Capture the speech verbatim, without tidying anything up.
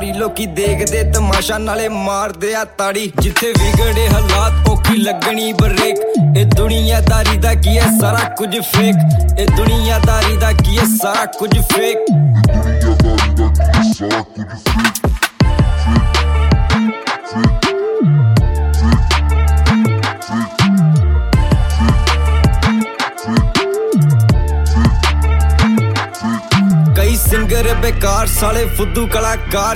ਯਾਰੀ ਲੋਕੀ ਦੇਖਦੇ ਤਮਾਸ਼ਾ ਨਾਲੇ ਮਾਰਦੇ ਆ ਤਾੜੀ ਜਿੱਥੇ ਵਿਗੜੇ ਹਾਲਾਤ ਔਖੀ ਲੱਗਣੀ ਬ੍ਰੇਕ ਇਹ ਦੁਨੀਆਦਾਰੀ ਦਾ ਕੀ ਹੈ ਸਾਰਾ ਕੁਝ ਫੇਕ ਇਹ ਦੁਨੀਆਦਾਰੀ ਦਾ ਕੀ ਹੈ ਸਾਰਾ ਕੁਝ ਫੇਕ ਸਾਰਾ ਕੁਝ ਫੇਕ ਸਿੰਗਰ ਬੇਕਾਰ ਸਾਲੇ ਫੁੱਦੂ ਕਲਾਕਾਰ